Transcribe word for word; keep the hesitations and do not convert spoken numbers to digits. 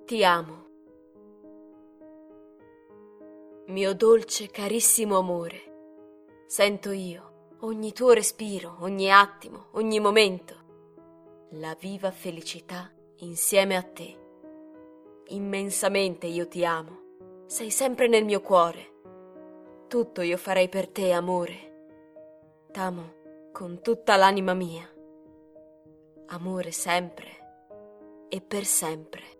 Ti amo. Mio dolce, carissimo amore, sento io ogni tuo respiro, ogni attimo, ogni momento, la viva felicità insieme a te. Immensamente io ti amo, sei sempre nel mio cuore. Tutto io farei per te, amore. T'amo con tutta l'anima mia. Amore sempre e per sempre.